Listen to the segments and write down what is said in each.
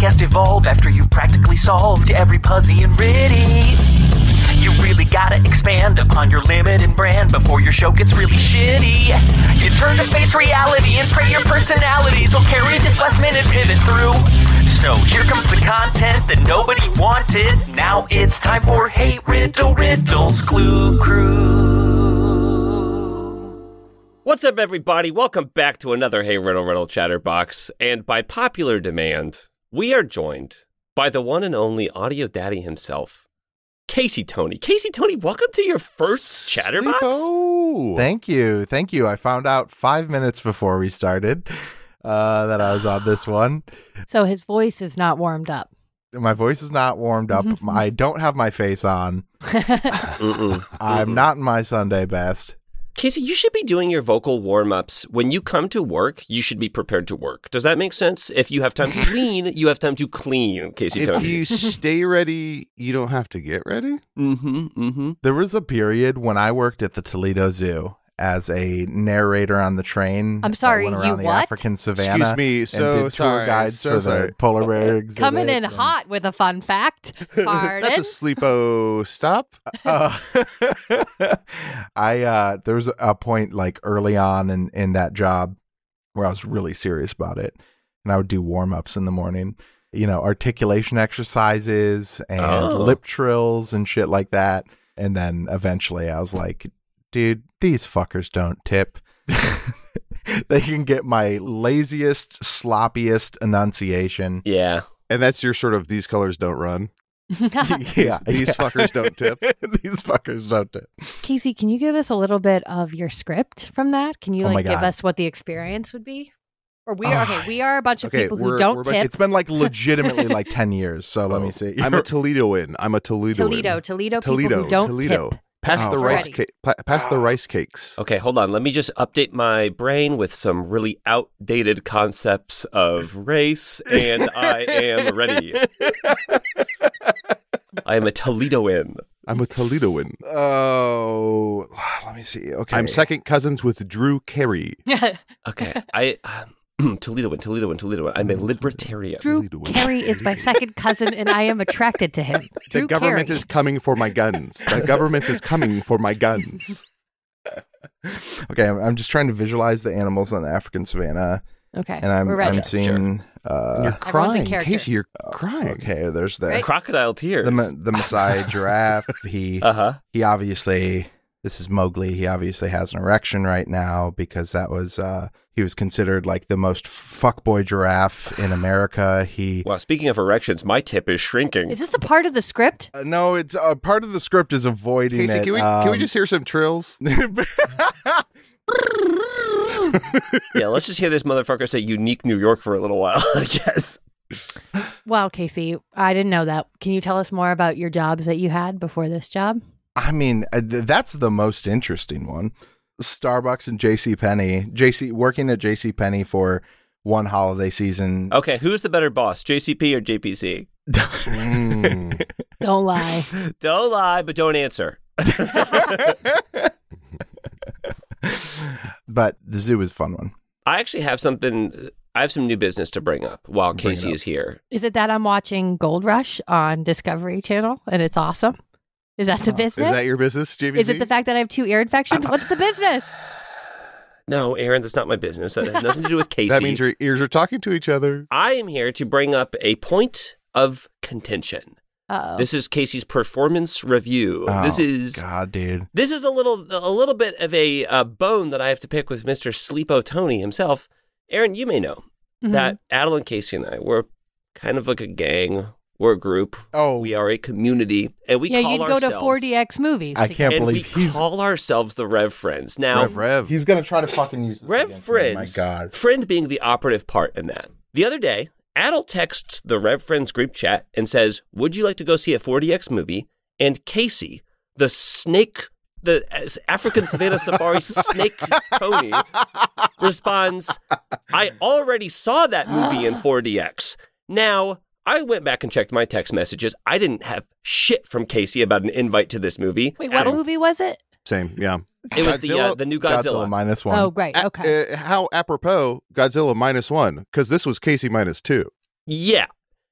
podcast evolve after you've practically solved every Puzzy and Ritty. You really gotta expand upon your limited brand before your show gets really shitty. You turn to face reality and pray your personalities will carry this last minute pivot through. So here comes the content that nobody wanted. Now it's time for Hey Riddle Riddles Clue Crew. What's up, everybody? Welcome back to another Hey Riddle Riddle Chatterbox. And by popular demand, we are joined by the one and only audio daddy himself, Casey Tony. Casey Tony, welcome to your first Chatterbox. Thank you. I found out 5 minutes before we started that I was on this one. So his voice is not warmed up. My voice is not warmed up. I don't have my face on. I'm not in my Sunday best. Casey, you should be doing your vocal warm-ups. When you come to work, you should be prepared to work. Does that make sense? If you have time to clean, you have time to clean, Casey Tony. If you stay ready, you don't have to get ready? There was a period when I worked at the Toledo Zoo as a narrator on the train. I'm sorry, that went you around the what? African savannah. Excuse me, and so did sorry. tour guides So for sorry. the polar bear exhibit. Coming in and- hot with a fun fact. Pardon? That's a sleepo stop. There was a point like early on in that job where I was really serious about it, and I would do warm-ups in the morning, articulation exercises and lip trills and shit like that. And then eventually I was like, dude, these fuckers don't tip. They can get my laziest, sloppiest enunciation. Yeah. And that's your sort of these colors don't run. Yeah, These fuckers don't tip. These fuckers don't tip. Casey, can you give us a little bit of your script from that? Can you Oh my give God. us what the experience would be? Or we are a bunch of Okay, people who we're don't about- tip. It's been like legitimately like 10 years. So let me see. I'm a Toledoan. Toledo people who don't tip. Pass Oh, the rice Freddie. cake. Pass the rice cakes. Okay, hold on. Let me just update my brain with some really outdated concepts of race, and I am ready. I am a Toledoan. I'm a Toledoan. Oh, let me see. Okay. I'm second cousins with Drew Carey. Okay, Toledoan. I'm a libertarian. Drew Toledo. Carey is my second cousin, and I am attracted to him. The Drew government Carey. is coming for my guns. The government is coming for my guns. Okay, I'm just trying to visualize the animals on the African savannah, Okay, and we're ready. I'm seeing. You're in crying, character. Casey. You're crying. Okay, there's the Right. Crocodile tears. the Maasai giraffe. He obviously, this is Mowgli. He obviously has an erection right now because that was he was considered like the most fuckboy giraffe in America. He Wow, speaking of erections, my tip is shrinking. Is this a part of the script? no, it's part of the script is avoiding Casey, it. can we just hear some trills? Yeah, let's just hear this motherfucker say unique New York for a little while, I guess. Wow, Casey, I didn't know that. Can you tell us more about your jobs that you had before this job? I mean, that's the most interesting one. Starbucks and JCPenney. Working at JCPenney for one holiday season. Okay, who's the better boss, JCP or JPC? Don't lie. Don't lie, but don't answer. But the zoo is a fun one. I actually have some new business to bring up while Bring it Casey up. is here. Is it that I'm watching Gold Rush on Discovery Channel and it's awesome? Is that the Is business? that your business, JVC? Is it the fact that I have 2 ear infections? What's the business? No, Aaron, that's not my business. That has nothing to do with Casey. That means your ears are talking to each other. I am here to bring up a point of contention. Uh-oh. This is Casey's performance review. Oh, this is God, dude. This is a little bit of a bone that I have to pick with Mr. Sleepo Tony himself. Aaron, you may know Mhm. that Adel and Casey and I, we're kind of like a gang. We're a group. Oh, We are a community, and we yeah, call you'd go ourselves... to 4DX movies. I can't and we believe he's call ourselves the Rev Friends. Now, Rev. he's gonna try to fucking use this Rev against me. Friends, My God. friend being the operative part in that. The other day, Adel texts the Rev Friends group chat and says, would you like to go see a 4DX movie? And Casey, the African Savannah Safari snake Tony, responds, I already saw that movie in 4DX. Now, I went back and checked my text messages. I didn't have shit from Casey about an invite to this movie. Wait, what Adel- movie was it? Same, yeah. It was Godzilla- the new Godzilla. -1. Oh, great. Okay. How apropos Godzilla -1, because this was Casey -2. Yeah.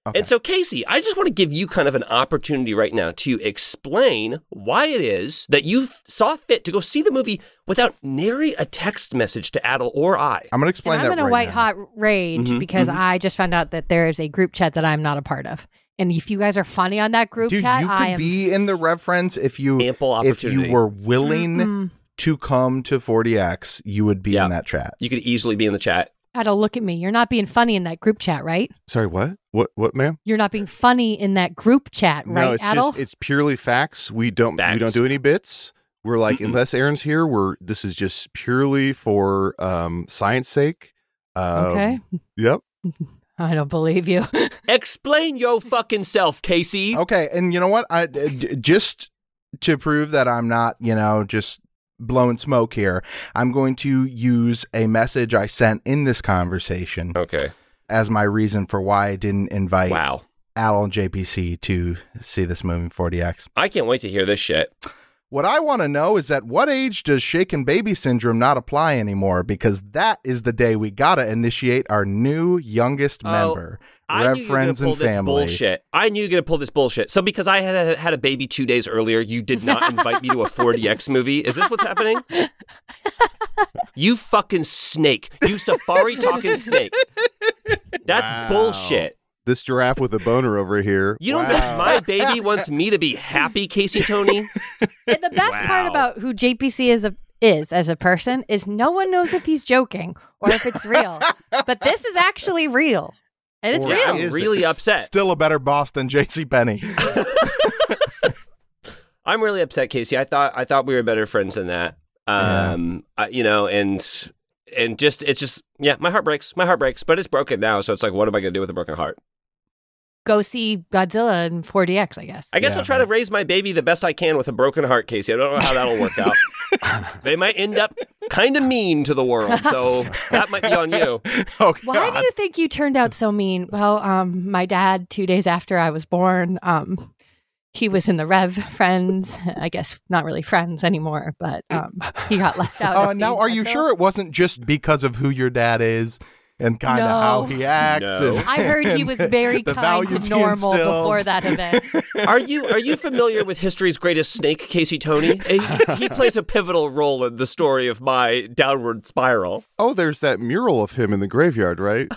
Okay. And so, Casey, I just want to give you kind of an opportunity right now to explain why it is that you saw fit to go see the movie without nary a text message to Adel or I. I'm going to explain And that I'm in a right white now. hot rage because I just found out that there is a group chat that I'm not a part of. And if you guys are funny on that group Dude, chat, you I could am. be in the Rev Friends if you Ample opportunity. were willing to come to 40X, you would be Yeah. in that chat. You could easily be in the chat. Adel, look at me. You're not being funny in that group chat, right? Sorry, what? What, ma'am? You're not being funny in that group chat, right, No, it's Adel? it's purely facts. We don't Facts. do any bits. We're like, Mm-mm. unless Aaron's here, this is just purely for science sake. Okay. Yep. I don't believe you. Explain your fucking self, Casey. Okay, and you know what? Just to prove that I'm not, just blowing smoke here, I'm going to use a message I sent in this conversation Okay. as my reason for why I didn't invite Wow. Adel and JPC to see this movie 40X. I can't wait to hear this shit. What I want to know is at what age does shaken baby syndrome not apply anymore? Because that is the day we gotta initiate our new youngest member, I Rev knew you were Friends gonna pull and this Family. bullshit. I knew you were going to pull this bullshit. So because I had a baby 2 days earlier, you did not invite me to a 40X movie. Is this what's happening? You fucking snake. You safari talking snake. That's Wow. bullshit. This giraffe with a boner over here. You don't think my baby wants me to be happy, Casey Tony? And the best part Wow. about who JPC is as a person is no one knows if he's joking or if it's real. But this is actually real. And it's Or Yeah, real. I'm is really it? upset. Still a better boss than JC Penney. I'm really upset, Casey. I thought we were better friends than that. And it's just my heart breaks. My heart breaks, but it's broken now. So it's like, what am I going to do with a broken heart? Go see Godzilla in 40X, I guess. I guess Yeah, I'll try to raise my baby the best I can with a broken heart, Casey. I don't know how that'll work out. They might end up kind of mean to the world, so that might be on you. Oh, Why do God. you think you turned out so mean? Well, my dad, 2 days after I was born, he was in the Rev Friends. I guess not really friends anymore, but he got left out. of Now, seeing are you Godzilla. sure it wasn't just because of who your dad is and kind of No. how he acts? No. and- I heard he was very the kind values to he normal instills. before that event. Are you familiar with history's greatest snake, Casey Tony? He plays a pivotal role in the story of my downward spiral. Oh, there's that mural of him in the graveyard, right?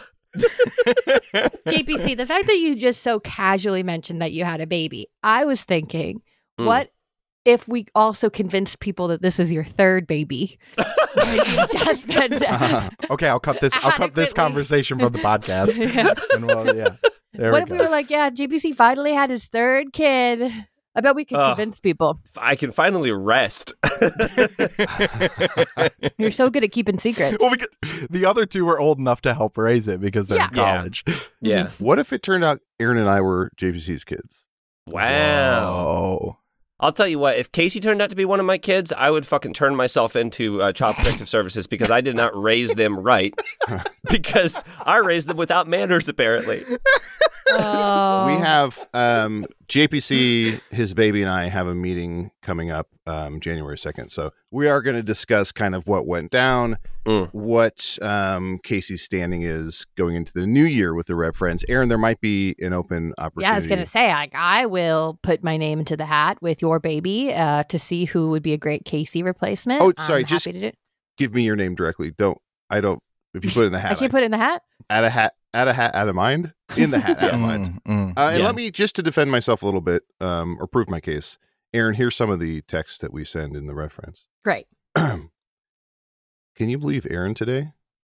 JPC, the fact that you just so casually mentioned that you had a baby, I was thinking, what if we also convinced people that this is your third baby? You've just been Okay, I'll cut this Adequately. conversation from the podcast. Yeah. And there What we if go. we were like, yeah, JPC finally had his third kid? I bet we could Ugh. convince people. I can finally rest. You're so good at keeping secrets. Well, the other two were old enough to help raise it because they're in Yeah. college. Yeah. What if it turned out Aaron and I were JPC's kids? Wow. Oh, I'll tell you what, if Casey turned out to be one of my kids, I would fucking turn myself into Child Protective Services because I did not raise them right. Because I raised them without manners, apparently. Oh. We have JPC, his baby, and I have a meeting coming up January 2nd. So we are going to discuss kind of what went down, what Casey's standing is going into the new year with the Rev Friends. Aaron, there might be an open opportunity. Yeah, I was going to say, I will put my name into the hat with your baby to see who would be a great Casey replacement. Oh, sorry, I'm just happy to do it. Give me your name directly. If you put it in the hat, I can't put it in the hat? out of mind, in the hat, out of mind. And Yeah. let me, just to defend myself a little bit, or prove my case, Aaron, here's some of the texts that we send in the reference. Great. Can you believe Aaron today?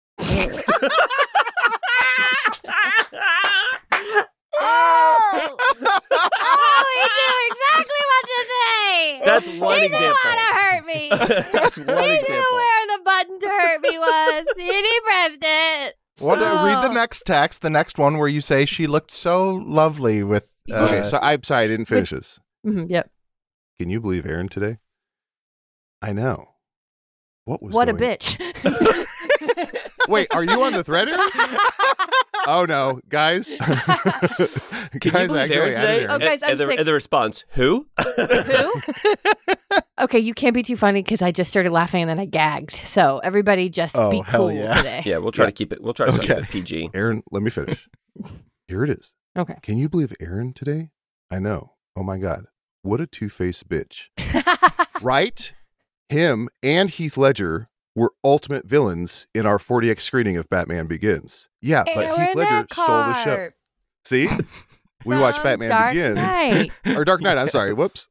Oh, he knew exactly what to say. That's one he example. Knew how to hurt me. That's one He example. knew where the button to hurt me was, and he pressed it. well, read the Oh. next text, the next one where you say she looked so lovely with. Okay, so I'm sorry, I didn't finish this. Yep. Can you believe Aaron today? I know. What was What a going- bitch. Wait, are you on the thread? Aaron? Oh no, guys. Can you believe actually Aaron added today? Aaron. Oh, guys, I'm sick. And the response, who? Who? Okay, you can't be too funny because I just started laughing and then I gagged. So everybody just Oh, be hell cool yeah. today. Yeah, we'll try to keep it. We'll try to keep Okay. it PG. Aaron, let me finish. Here it is. Okay. Can you believe Aaron today? I know. Oh my God. What a two-faced bitch. Right? Him and Heath Ledger were ultimate villains in our 40X screening of Batman Begins. Yeah, but Aaron Heath Ledger stole the show. Eckhart See? We watched Batman Dark Begins. Knight. Or Dark Knight, I'm sorry. Whoops.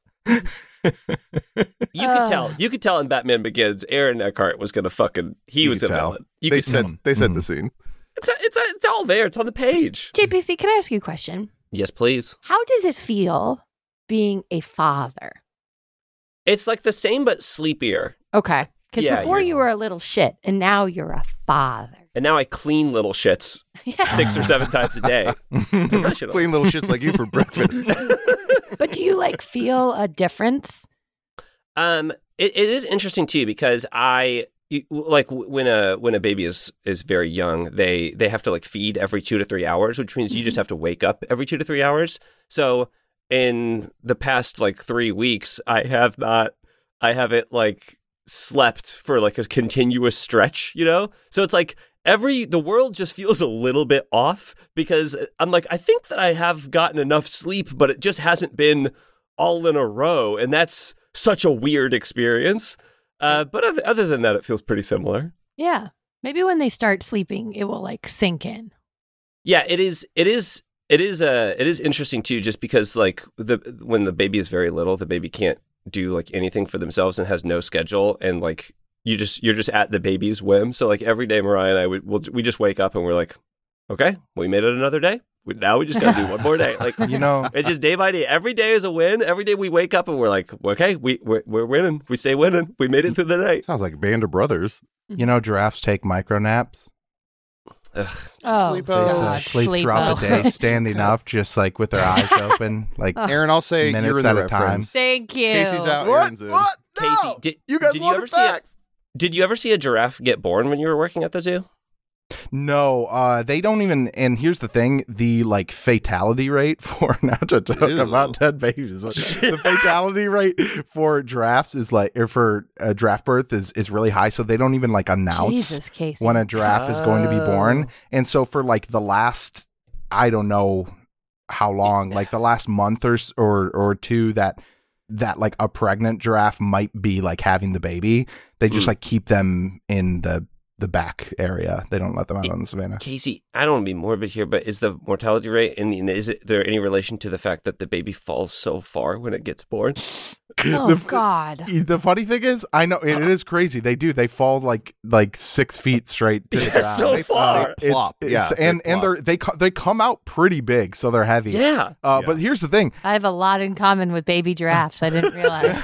You could tell in Batman Begins, Aaron Eckhart was gonna he was a villain. They set the scene. It's all there. It's on the page. JPC, can I ask you a question? Yes, please. How does it feel being a father? It's like the same but sleepier. Okay. Because Yeah, before you're- you were a little shit, and now you're a father. And now I clean little shits Yeah. 6 or 7 times a day. Professional. Clean little shits like you for breakfast. But do you feel a difference? It is interesting too because when a baby is very young, they have to feed every 2 to 3 hours, which means you just have to wake up every 2 to 3 hours. So in the past 3 weeks, I haven't slept for a continuous stretch, So it's the world just feels a little bit off because I'm I think that I have gotten enough sleep, but it just hasn't been all in a row. And that's such a weird experience. But other than that, it feels pretty similar. Yeah. Maybe when they start sleeping, it will sink in. Yeah, it is interesting too, just because when the baby is very little, the baby can't do anything for themselves and has no schedule, and you're just at the baby's whim. So every day, Mariah and I we just wake up and we're like, okay, we made it another day. Now we just got to do one more day. It's just day by day. Every day is a win. Every day we wake up and we're like, okay, we're winning. We stay winning. We made it through the day. Sounds like a band of brothers. Giraffes take micro naps. Ugh. Oh, Sleep-o. They sleep throughout the day, standing up, just with their eyes open, Aaron, I'll say minutes you're in the at a right time. friends. Thank you. Casey's out. Aaron's in. What? Casey, No! did You guys you want ever the facts? Did you ever see a giraffe get born when you were working at the zoo? No, they don't even. And here's the thing: the fatality rate for not to talk about dead babies, but the fatality rate for giraffes is or for a giraffe birth is really high. So they don't even announce Jesus, Casey. when a giraffe is going to be born. And so for the last, I don't know how long, the last month or two that a pregnant giraffe might be having the baby, they just keep them in the back area. They don't let them out on the savannah. Casey, I don't want to be morbid here, but is the mortality rate, and is there any relation to the fact that the baby falls so far when it gets born? Oh, God. The funny thing is, I know it is crazy. They do. They fall like 6 feet straight to the ground. So far. They plop. And they come out pretty big, so they're heavy. Yeah. But here's the thing. I have a lot in common with baby giraffes. I didn't realize.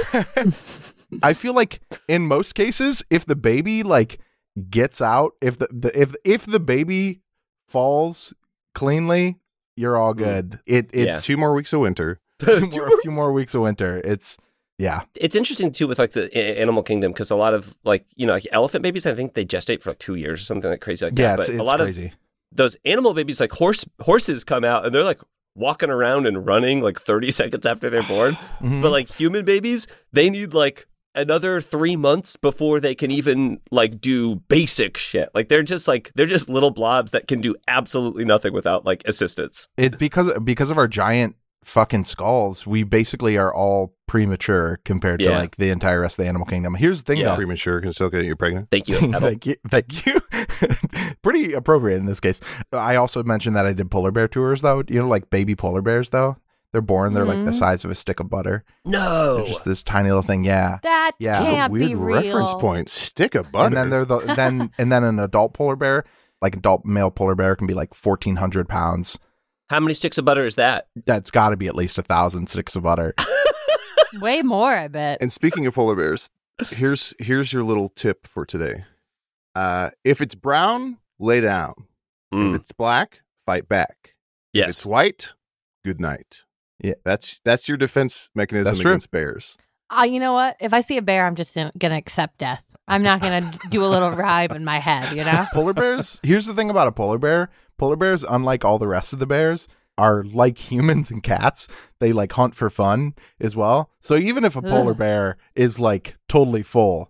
I feel in most cases, if the baby gets out, if the baby falls cleanly, you're all good. It's 2 more weeks of winter. a few more weeks of winter. It's interesting too with the animal kingdom because a lot of elephant babies, I think they gestate for 2 years or something crazy like that. Yeah, but it's a lot crazy. of those animal babies, horses come out and they're walking around and running 30 seconds after they're born. Mhm. But human babies, they need another 3 months before they can even do basic shit. They're just little blobs that can do absolutely nothing without assistance. It because of our giant fucking skulls, we basically are all premature compared to the entire rest of the animal kingdom. Here's the thing though. Premature can still get you pregnant. Thank you. Thank you. Pretty appropriate in this case. I also mentioned that I did polar bear tours though. Baby polar bears though. They're born. They're the size of a stick of butter. No, They're just this tiny little thing. Yeah, That can't Weird be real. reference point. Stick of butter. and then they're then an adult polar bear, adult male polar bear, can be 1,400 pounds. how many sticks of butter is that? That's got to be at least 1,000 sticks of butter. Way more, I bet. And speaking of polar bears, here's your little tip for today. If it's brown, lay down. If it's black, fight back. If it's white, good night. Yeah, that's your defense mechanism against bears. You know what? If I see a bear, I'm just going to accept death. I'm not going to do a little rhyme in my head, Polar bears, here's the thing about a polar bear. Polar bears, unlike all the rest of the bears, are like humans and cats. They hunt for fun as well. So even if a polar bear is totally full,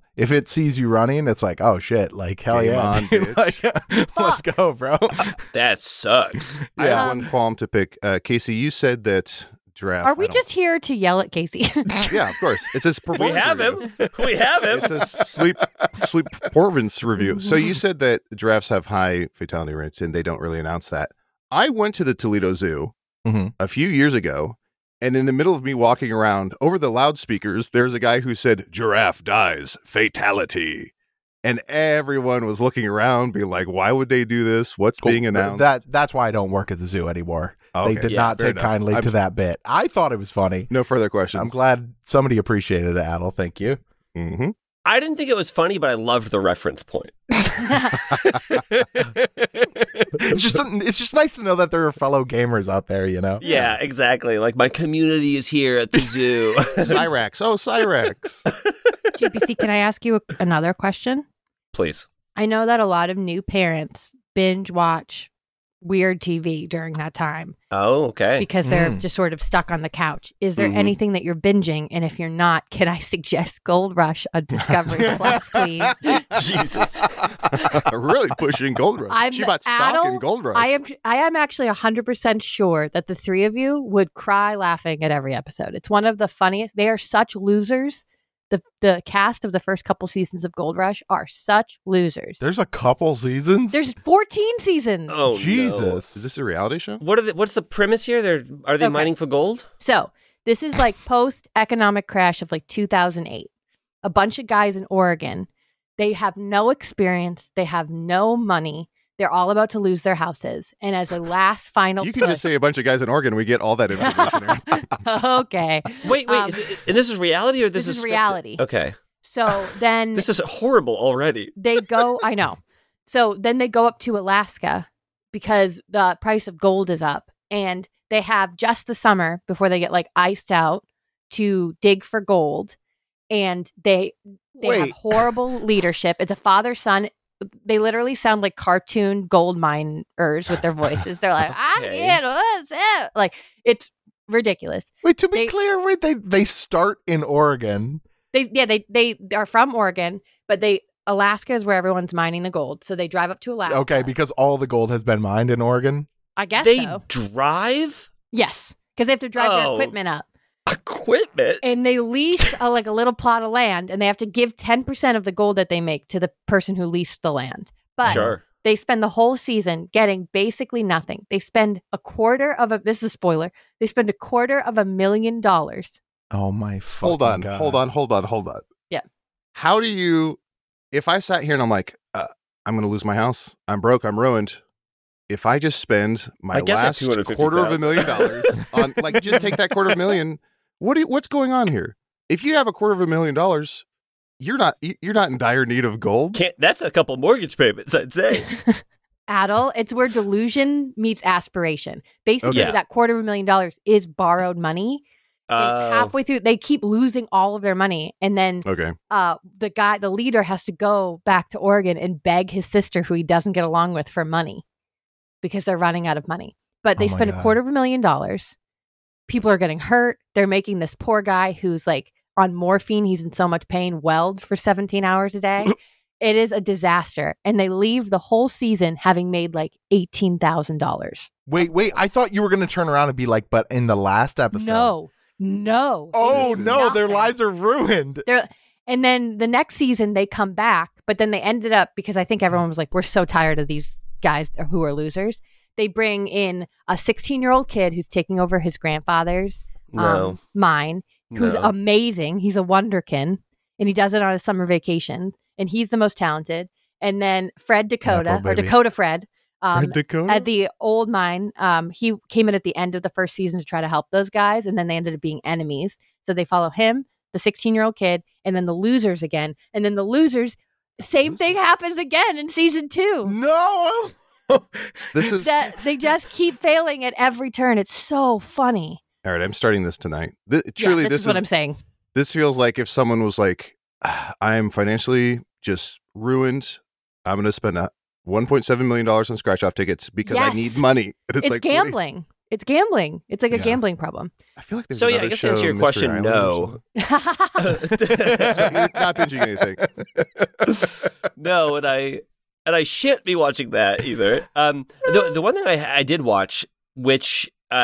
If it sees you running, it's like, oh shit, like hell Game yeah, on, dude. bitch. Like, let's go, bro. That sucks. I have one qualm to pick. Casey, you said that Giraffe. Are we just here to yell at Casey? Yeah, of course. It's his We performance have review. him. We have him. It's a sleep performance review. So you said that giraffes have high fatality rates, and they don't really announce that. I went to the Toledo Zoo a few years ago, and in the middle of me walking around, over the loudspeakers, there's a guy who said, "Giraffe dies, fatality." And everyone was looking around, being like, why would they do this? What's being announced? That's why I don't work at the zoo anymore. Okay. They did Yeah, not fair take enough. kindly to that bit. I thought it was funny. No further questions. I'm glad somebody appreciated it, Adel. Thank you. Mm-hmm. I didn't think it was funny, but I loved the reference point. It's just nice to know that there are fellow gamers out there, you know? Yeah, exactly. Like my community is here at the zoo. Cyrax. Oh, Cyrax. JPC, can I ask you another question? Please. I know that a lot of new parents binge watch weird TV during that time Oh, okay. because they're just sort of stuck on the couch. Is there anything that you're binging? And if you're not, can I suggest Gold Rush on Discovery Plus, please? Jesus. Really pushing Gold Rush. She bought stock in Gold Rush. I am actually 100% sure that the three of you would cry laughing at every episode. It's one of the funniest. They are such losers. The cast of the first couple seasons of Gold Rush are such losers. There's a couple seasons? There's 14 seasons. Oh, Jesus. Is this a reality show? What's the premise here? Are they Okay. mining for gold? So this is like post-economic crash of like 2008. A bunch of guys in Oregon. They have no experience. They have no money. They're all about to lose their houses. And as a last final You can just say a bunch of guys in Oregon. We get all that information here. okay. Wait. And this is reality or This is scripted? reality. Okay. So then This is horrible already. they go, I know. So then they go up to Alaska because the price of gold is up. And they have just the summer before they get like iced out to dig for gold. And they have Wait. horrible leadership. It's a father-son. They literally sound like cartoon gold miners with their voices. They're like, Okay. like it's ridiculous. Wait, to be They- clear, wait, they start in Oregon. They are from Oregon, but Alaska is where everyone's mining the gold. So they drive up to Alaska. Okay, because all the gold has been mined in Oregon. I guess They so. drive Yes, because they have to drive their Oh. equipment up. equipment. And they lease a little plot of land, and they have to give 10% of the gold that they make to the person who leased the land. But Sure. they spend the whole season getting basically nothing. They spend this is a spoiler, they spend $250,000. Oh my fucking Hold on. God. Yeah. How do you, if I sat here and I'm like, I'm going to lose my house. I'm broke. I'm ruined. If I just spend my I guess I have last $250,000 on, like, just take that $250,000, what's going on here? If you have $250,000, you're not in dire need of gold. That's a couple mortgage payments, I'd say. Adel, it's where delusion meets aspiration. Basically, Okay. that $250,000 is borrowed money. And halfway through, they keep losing all of their money. And then Okay. the leader has to go back to Oregon and beg his sister, who he doesn't get along with, for money because they're running out of money. But they Oh my spend God. $250,000. People are getting hurt. They're making this poor guy who's like on morphine. He's in so much pain, weld for 17 hours a day. It is a disaster. And they leave the whole season having made like $18,000. Wait, I thought you were going to turn around and be like, but in the last episode. No. Oh, It's no, their nothing. lives are ruined. And then the next season they come back, but then they ended up, because I think everyone was like, we're so tired of these guys who are losers. They bring in a 16-year-old kid who's taking over his grandfather's mine, who's No. amazing. He's a wonderkin, and he does it on a summer vacation, and he's the most talented. And then Fred Dakota, Apple or baby. Dakota Fred, Fred Dakota? at the old mine, he came in at the end of the first season to try to help those guys, and then they ended up being enemies. So they follow him, the 16-year-old kid, and then the losers again. And then the losers, same thing happens again in season 2. No. This is They just keep failing at every turn. It's so funny. all right. I'm starting this tonight. Truly, Yeah, this is what I'm saying. This feels like if someone was like, I'm financially just ruined. I'm going to spend $1.7 million on scratch off tickets because I Yes. need money. And It's like, gambling. It's gambling. It's like a gambling problem. I feel like there's So yeah, another I guess show, to answer your Mystery question, Island or no. something. So you're not binging anything. No, and I shan't be watching that either. The one thing I did watch, which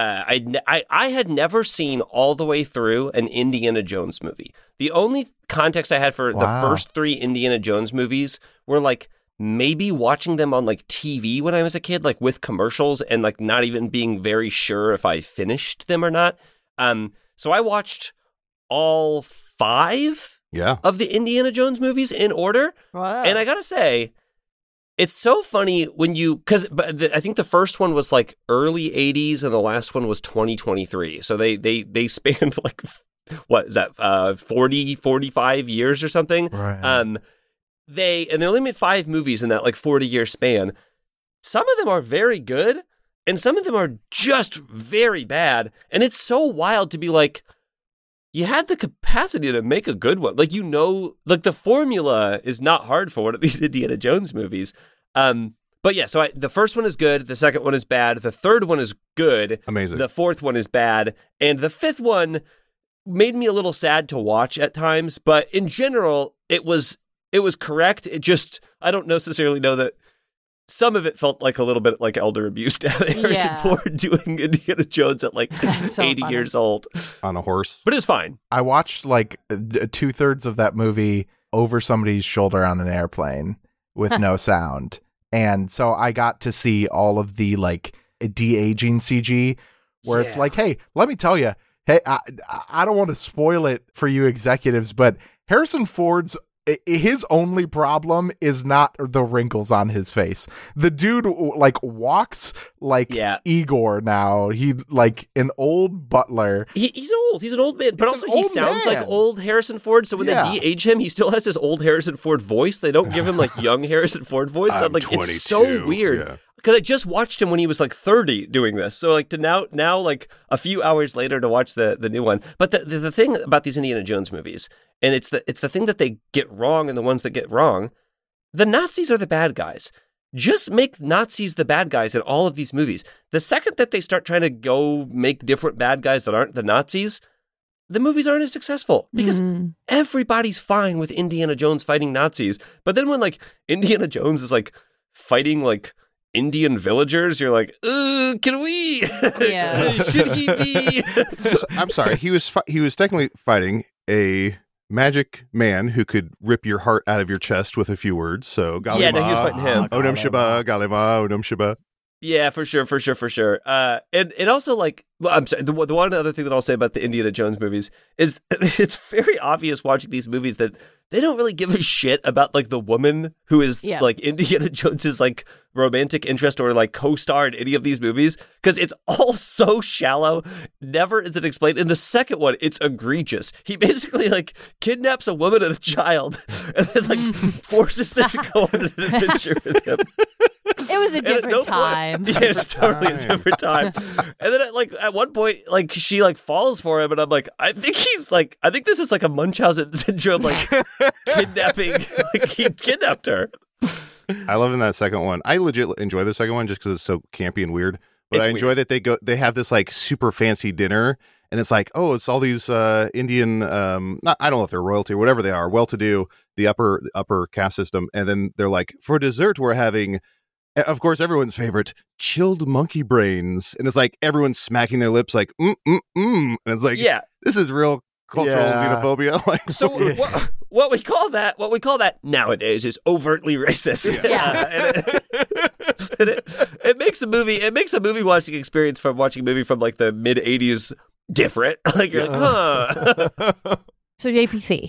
I had never seen all the way through an Indiana Jones movie. The only context I had for the first 3 Indiana Jones movies were like maybe watching them on like TV when I was a kid, like with commercials, and like not even being very sure if I finished them or not. So I watched all 5 of the Indiana Jones movies in order. Wow. And I gotta say, it's so funny when because I think the first one was like early 80s and the last one was 2023. So they spanned like, what is that, 40, 45 years or something? Right. They only made 5 movies in that like 40-year span. Some of them are very good and some of them are just very bad. And it's so wild to be like, you had the capacity to make a good one. Like, like the formula is not hard for one of these Indiana Jones movies. But yeah, so the first one is good. The second one is bad. The third one is good. Amazing. The fourth one is bad. And the fifth one made me a little sad to watch at times. But in general, it was correct. It just, I don't necessarily know that some of it felt like a little bit like elder abuse to have Harrison Ford doing Indiana Jones at like 80 years old. On a horse. But it's fine. I watched like 2/3 of that movie over somebody's shoulder on an airplane with no sound. And so I got to see all of the like de-aging CG where it's like, hey, let me tell you, hey, I don't want to spoil it for you executives, but Harrison Ford's his only problem is not the wrinkles on his face. The dude like walks like Igor now. He like an old butler. He's old. He's an old man, but also he sounds like old Harrison Ford. So when they de-age him, he still has his old Harrison Ford voice. They don't give him like young Harrison Ford voice. I'm like, 22. It's so weird. Yeah. Because I just watched him when he was like 30 doing this. So like to now like a few hours later to watch the new one. But the thing about these Indiana Jones movies, and it's the thing that they get wrong and the ones that get wrong, the Nazis are the bad guys. Just make Nazis the bad guys in all of these movies. The second that they start trying to go make different bad guys that aren't the Nazis, the movies aren't as successful because everybody's fine with Indiana Jones fighting Nazis. But then when like Indiana Jones is like fighting like Indian villagers, you're like, can we? Yeah. Should he be? I'm sorry. He was technically fighting a magic man who could rip your heart out of your chest with a few words. So, Galima, yeah, no, he was fighting him. Odom Shaba, Galima, Odom Shaba. Yeah, for sure. And also, like, well, I'm sorry, the one other thing that I'll say about the Indiana Jones movies is it's very obvious watching these movies that they don't really give a shit about, like, the woman who is, like, Indiana Jones's, like, romantic interest or, like, co-star in any of these movies, because it's all so shallow. Never is it explained. In the second one, it's egregious. He basically, like, kidnaps a woman and a child and then, like, forces them to go on an adventure with him. It was a different time. Yeah, it's totally a different time. And then, like, at one point, like, she, like, falls for him, and I'm like, I think this is, like, a Munchausen syndrome, like, kidnapping. Like, he kidnapped her. I love in that second one. I legit enjoy the second one just because it's so campy and weird. But I enjoy that they have this, like, super fancy dinner, and it's like, oh, it's all these Indian, I don't know if they're royalty or whatever they are, well-to-do, the upper caste system, and then they're like, for dessert, we're having, of course, everyone's favorite, chilled monkey brains. And it's like everyone's smacking their lips like, And it's like, this is real cultural xenophobia. Like, so what we call that nowadays is overtly racist. Yeah. It makes a movie watching experience from watching a movie from like the mid 80s different. Like you're like, huh. So JPC.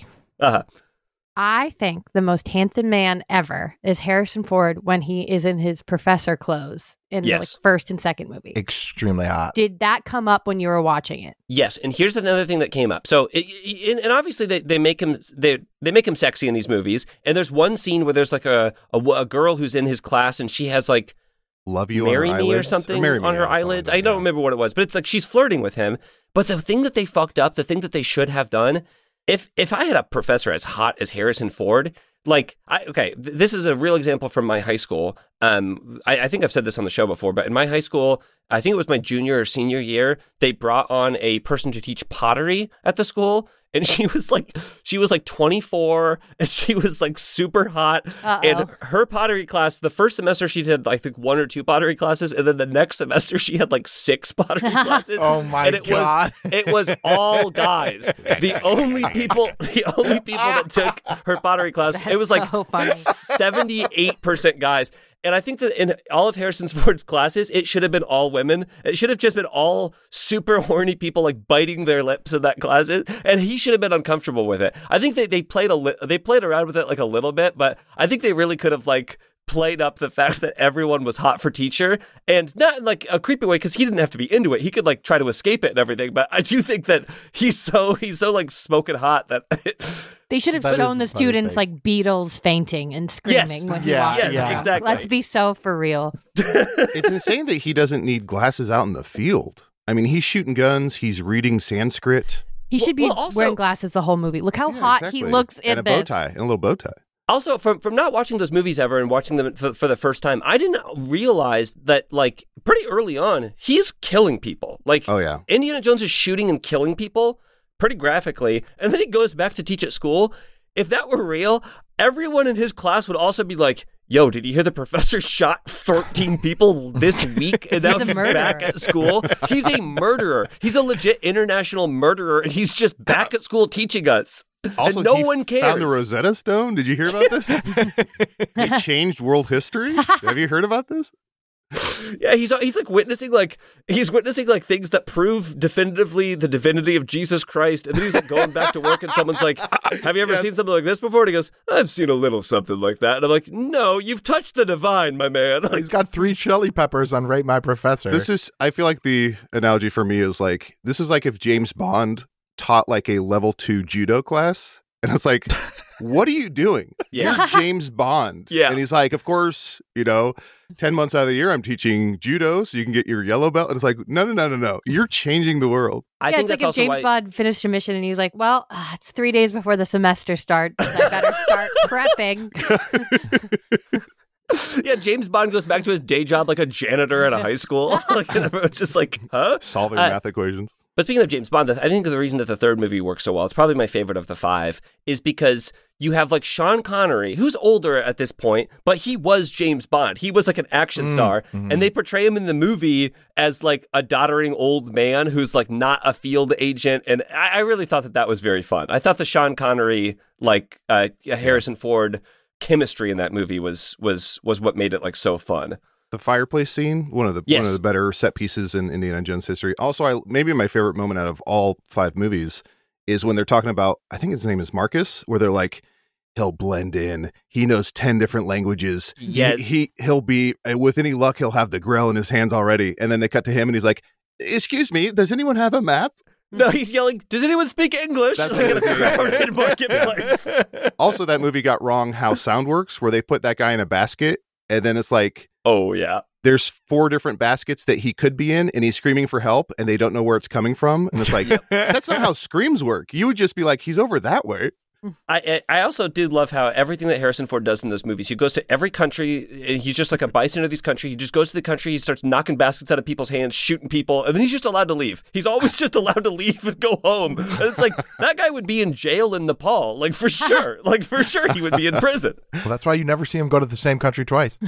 I think the most handsome man ever is Harrison Ford when he is in his professor clothes in the first and second movie. Extremely hot. Did that come up when you were watching it? Yes, and here's another thing that came up. So, and obviously they make him sexy in these movies. And there's one scene where there's like a girl who's in his class, and she has like "Love You" marry on her me eyelids, or something or on her eyelids. I don't remember what it was, but it's like she's flirting with him. But the thing that they fucked up, the thing that they should have done. If I had a professor as hot as Harrison Ford, This is a real example from my high school. I think I've said this on the show before, but in my high school, I think it was my junior or senior year, they brought on a person to teach pottery at the school. And she was like 24 and she was like super hot. And her pottery class, the first semester she did, I think 1 or 2 pottery classes. And then the next semester she had like 6 pottery classes. Oh my God. It was all guys. The only people that took her pottery class, it was like 78% guys. And I think that in all of Harrison Ford's classes, it should have been all women. It should have just been all super horny people like biting their lips in that class. And he should have been uncomfortable with it. I think they played around with it like a little bit, but I think they really could have like played up the fact that everyone was hot for teacher, and not in like a creepy way, because he didn't have to be into it. He could like try to escape it and everything. But I do think that he's so like smoking hot that they should have shown the students like Beatles fainting and screaming when he walked. Yes, exactly. Let's be so for real. It's insane that he doesn't need glasses out in the field. I mean, he's shooting guns. He's reading Sanskrit. He should be wearing glasses the whole movie. Look how hot he looks in and a bow tie, and a little bow tie. Also, from not watching those movies ever and watching them for the first time, I didn't realize that, like, pretty early on, he's killing people. Like, oh, yeah. Indiana Jones is shooting and killing people pretty graphically, and then he goes back to teach at school. If that were real, everyone in his class would also be like, yo, did you hear the professor shot 13 people this week and now he's back at school? He's a murderer. He's a legit international murderer, and he's just back at school teaching us. Also, and no one cares. Found the Rosetta Stone. Did you hear about this? It changed world history. Have you heard about this? Yeah, he's like witnessing things that prove definitively the divinity of Jesus Christ, and then he's like going back to work, and someone's like, "Have you ever seen something like this before?" And he goes, "I've seen a little something like that." And I'm like, "No, you've touched the divine, my man." He's got 3 chili peppers on Rate My Professor. I feel like the analogy for me is like, this is like if James Bond taught like a level 2 judo class, and it's like, what are you doing? Yeah. You're James Bond. Yeah. And he's like, of course, 10 months out of the year I'm teaching judo so you can get your yellow belt. And it's like, no. You're changing the world. I think it's that's like if also James Bond finished a mission and he was like, well, it's 3 days before the semester starts. I better start prepping. Yeah, James Bond goes back to his day job like a janitor at a high school. Like, and everyone's just like, huh? Solving math equations. But speaking of James Bond, I think the reason that the third movie works so well, it's probably my favorite of the 5, is because you have like Sean Connery, who's older at this point, but he was James Bond. He was like an action star. Mm-hmm. And they portray him in the movie as like a doddering old man who's like not a field agent. And I really thought that was very fun. I thought the Sean Connery, like Harrison Ford chemistry in that movie was what made it like so fun. The fireplace scene, one of the better set pieces in Indiana Jones history. Also, maybe my favorite moment out of all 5 movies is when they're talking about, I think his name is Marcus, where they're like, he'll blend in. He knows 10 different languages. Yes. He'll be, with any luck, he'll have the Grail in his hands already. And then they cut to him and he's like, excuse me, does anyone have a map? No, he's yelling, does anyone speak English? That's like in a crowded marketplace. Also, that movie got wrong how sound works, where they put that guy in a basket, and then it's like, oh, yeah. There's 4 different baskets that he could be in, and he's screaming for help, and they don't know where it's coming from. And it's like, that's not how screams work. You would just be like, he's over that way. I also did love how everything that Harrison Ford does in those movies, he goes to every country, and he's just like a bison of these countries. He just goes to the country, he starts knocking baskets out of people's hands, shooting people, and then he's just allowed to leave. He's always just allowed to leave and go home. And it's like, that guy would be in jail in Nepal, like for sure. Like for sure he would be in prison. Well, that's why you never see him go to the same country twice.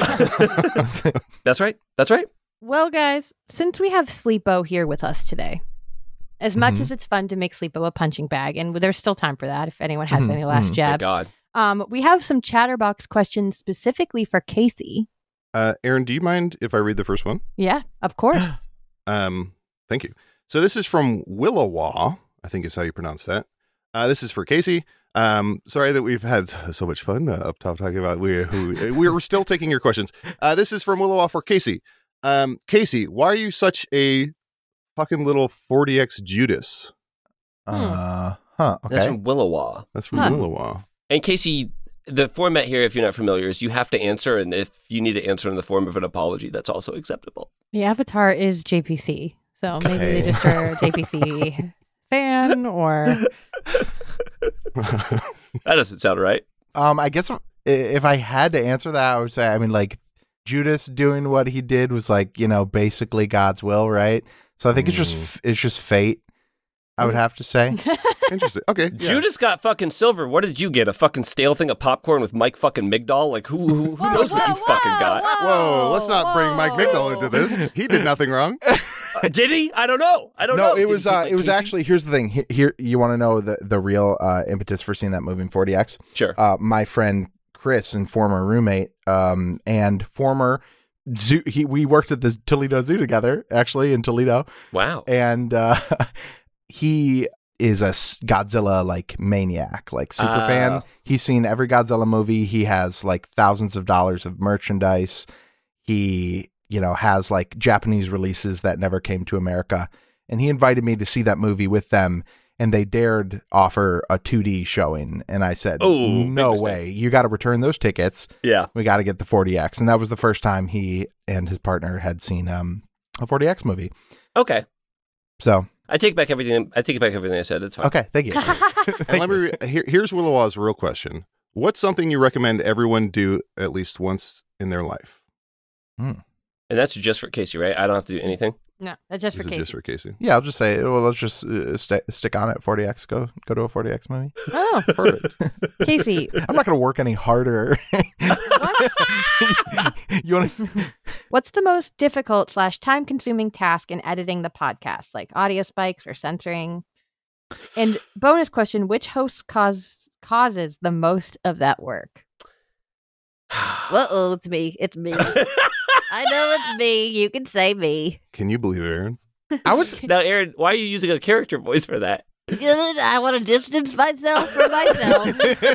That's right. Well, guys, since we have Sleepo here with us today, as much as it's fun to make Sleepo a punching bag, and there's still time for that if anyone has any last jabs. Thank God. We have some Chatterbox questions specifically for Casey. Aaron, do you mind if I read the first one? Yeah, of course. Thank you. So this is from Willowaw, I think is how you pronounce that. This is for Casey. Sorry that we've had so much fun up top talking about we're still taking your questions. This is from Willowaw for Casey. Casey, why are you such a fucking little 40X Judas? Okay. That's from Willowaw. Willowaw. And Casey, the format here, if you're not familiar, is you have to answer, and if you need to answer in the form of an apology, that's also acceptable. The avatar is JPC, so maybe they just are a JPC fan, or... That doesn't sound right. I guess if I had to answer that, I would say, I mean, like, Judas doing what he did was like, basically God's will, right? So I think it's just fate, I would have to say. Interesting. Okay. Yeah. Judas got fucking silver. What did you get? A fucking stale thing of popcorn with Mike fucking Migdal? Like, who knows what you fucking got? Whoa, let's not bring Mike Migdal into this. He did nothing wrong. Did he? I don't know. No, it was actually, here's the thing. Here, you want to know the real impetus for seeing that movie in 4DX? Sure. My friend Chris and former roommate, and former zoo, we worked at the Toledo Zoo together, actually, in Toledo. Wow. And he is a Godzilla like maniac, like super fan. He's seen every Godzilla movie. He has like thousands of dollars of merchandise. He, has like Japanese releases that never came to America. And he invited me to see that movie with them. And they dared offer a 2D showing. And I said, no way. You got to return those tickets. Yeah. We got to get the 4DX. And that was the first time he and his partner had seen a 4DX movie. Okay. So I take back everything I said. It's fine. Okay. Thank you. And here's Willowaw's real question. What's something you recommend everyone do at least once in their life? And that's just for Casey, right? I don't have to do anything. No, that's just for Casey. Just for Casey. Yeah, I'll just say, let's just stick on it. 4DX. Go to a 4DX movie. Oh, perfect. Casey, I'm not going to work any harder. What's the most difficult / time-consuming task in editing the podcast, like audio spikes or censoring? And bonus question: which host causes the most of that work? It's me. It's me. I know it's me. You can say me. Can you believe it, Aaron? Now, Aaron, why are you using a character voice for that? Because I want to distance myself from myself.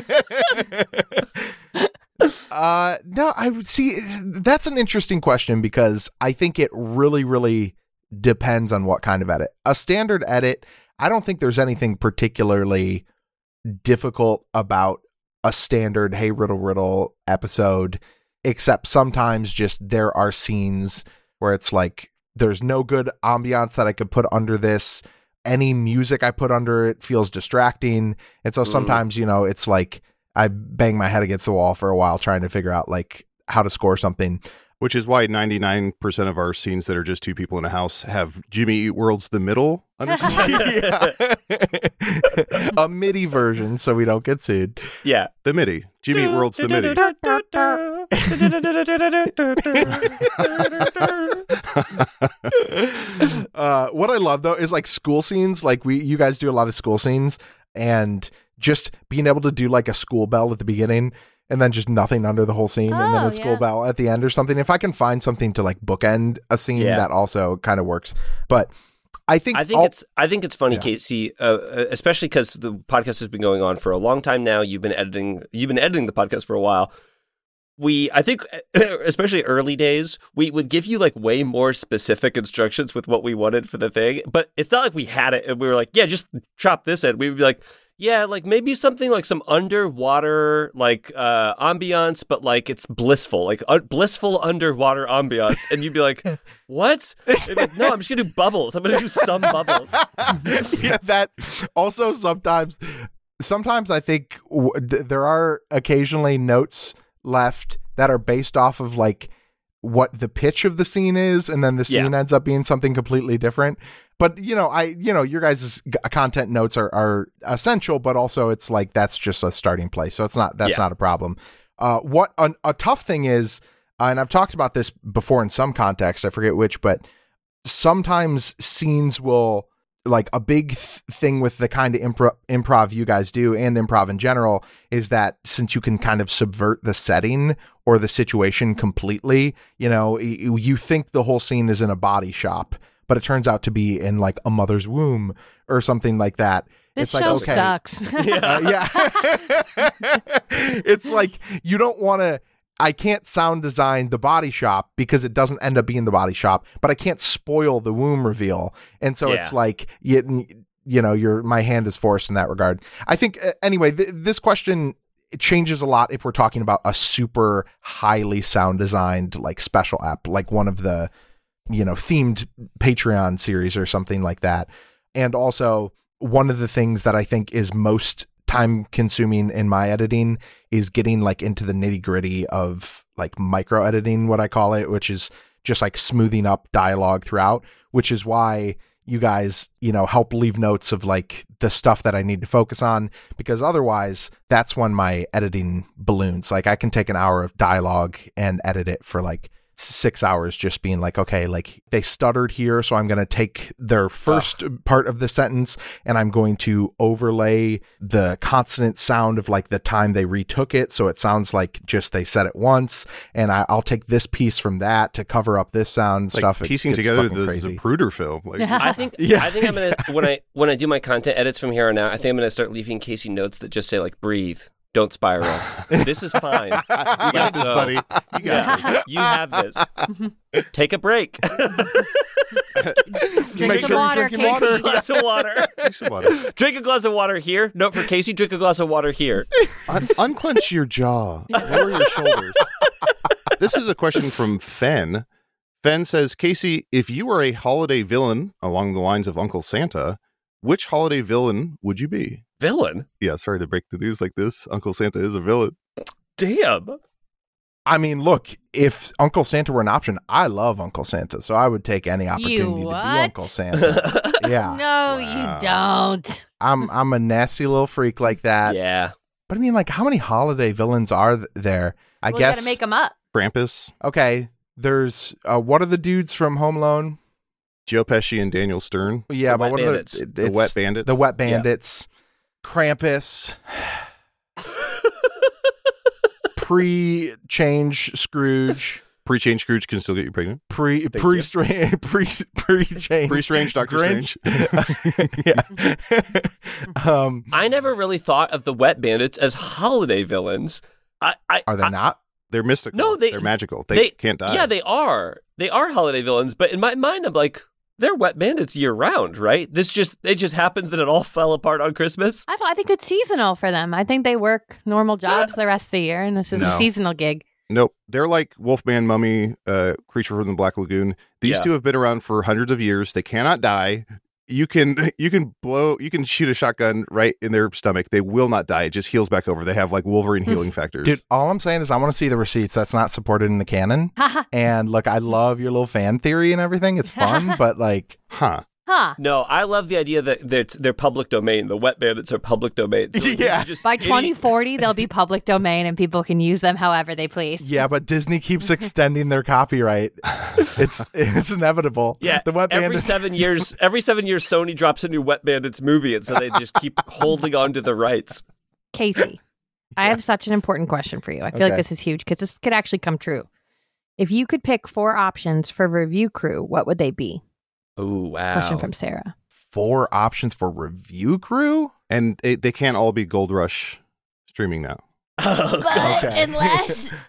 No, I would see. That's an interesting question because I think it really, really depends on what kind of edit. A standard edit, I don't think there's anything particularly difficult about a standard Hey Riddle episode. Except sometimes just there are scenes where it's like there's no good ambiance that I could put under this. Any music I put under it feels distracting. And so sometimes, it's like I bang my head against the wall for a while trying to figure out like how to score something. Which is why 99% of our scenes that are just two people in a house have Jimmy Eat World's The Middle underneath. A MIDI version so we don't get sued. Yeah. The MIDI. Jimmy Eat World's The MIDI. What I love though is like school scenes. Like you guys do a lot of school scenes, and just being able to do like a school bell at the beginning and then just nothing under the whole scene and then a school bell at the end or something. If I can find something to like bookend a scene, that also kind of works. But I think it's funny, Casey, especially because the podcast has been going on for a long time now. You've been editing the podcast for a while. I think, especially early days, we would give you like way more specific instructions with what we wanted for the thing. But it's not like we had it and we were like, yeah, just chop this in. We would be like, yeah, like maybe something like some underwater like ambiance, but like it's blissful, like blissful underwater ambiance. And you'd be like, what? Like, no, I'm just gonna do bubbles. I'm gonna do some bubbles. Yeah, that also sometimes I think there are occasionally notes left that are based off of like what the pitch of the scene is, and then the scene ends up being something completely different. But your guys' content notes are essential, but also it's like that's just a starting place, so that's not a problem. What a tough thing is, and I've talked about this before in some context, I forget which, but sometimes scenes will, like a big thing with the kind of improv you guys do and improv in general is that since you can kind of subvert the setting or the situation completely, you think the whole scene is in a body shop, but it turns out to be in like a mother's womb or something like that. This show sucks. It's like you don't want to. I can't sound design the body shop because it doesn't end up being the body shop, but I can't spoil the womb reveal. And so it's like, my hand is forced in that regard. I think, anyway, this question, it changes a lot if we're talking about a super highly sound designed, like special app, like one of the, themed Patreon series or something like that. And also one of the things that I think is most time consuming in my editing is getting like into the nitty gritty of like micro editing, what I call it, which is just like smoothing up dialogue throughout, which is why you guys, help leave notes of like the stuff that I need to focus on, because otherwise that's when my editing balloons. Like I can take an hour of dialogue and edit it for like 6 hours, just being like, okay, like they stuttered here, so I'm going to take their first part of the sentence and I'm going to overlay the consonant sound of like the time they retook it, so it sounds like just they said it once, and I'll take this piece from that to cover up this sound and stuff. Like piecing together the Zapruder film. Like, I think I'm gonna when I do my content edits from here on out, I think I'm gonna start leaving Casey notes that just say like breathe. Don't spiral. This is fine. You got this, buddy. You got this. You have this. Take a break. Drink some water, Casey. Drink a glass of water. Drink some water. Drink a glass of water here. Note for Casey, drink a glass of water here. Unclench your jaw. Lower your shoulders. This is a question from Fen. Fen says, Casey, if you were a holiday villain along the lines of Uncle Santa, which holiday villain would you be? Villain? Yeah, sorry to break the news like this. Uncle Santa is a villain. Damn. I mean, look, if Uncle Santa were an option, I love Uncle Santa, so I would take any opportunity to be Uncle Santa. Yeah. No, you don't. I'm a nasty little freak like that. Yeah. But I mean, like, how many holiday villains are there? I guess. You gotta make them up. Krampus. Okay. There's, what are the dudes from Home Alone? Joe Pesci and Daniel Stern. Yeah, but what are the Wet Bandits? The Wet Bandits. Yeah. Krampus. Pre-change Scrooge. Pre-change Scrooge can still get you pregnant. Pre-change Dr. Strange. Yeah. I never really thought of the Wet Bandits as holiday villains. Are they not? They're mystical. No, they're magical. They can't die. Yeah, they are. They are holiday villains, but in my mind, I'm like, they're Wet Bandits year round, right? It just happened that it all fell apart on Christmas. I think it's seasonal for them. I think they work normal jobs the rest of the year, and this is a seasonal gig. Nope. They're like Wolfman, Mummy, Creature from the Black Lagoon. These two have been around for hundreds of years. They cannot die. You can shoot a shotgun right in their stomach. They will not die. It just heals back over. They have like Wolverine healing factors. Dude, all I'm saying is I want to see the receipts. That's not supported in the canon. And look, I love your little fan theory and everything. It's fun, but like, No, I love the idea that they're public domain. The Wet Bandits are public domain. So by 2040, they'll be public domain and people can use them however they please. Yeah, but Disney keeps extending their copyright. It's inevitable. Yeah, the Wet every 7 years, Sony drops a new Wet Bandits movie, and so they just keep holding on to the rights. Casey, I have such an important question for you. I feel like this is huge because this could actually come true. If you could pick 4 options for review crew, what would they be? Oh, wow. Question from Sarah. 4 options for review crew? And they can't all be Gold Rush streaming now. Unless.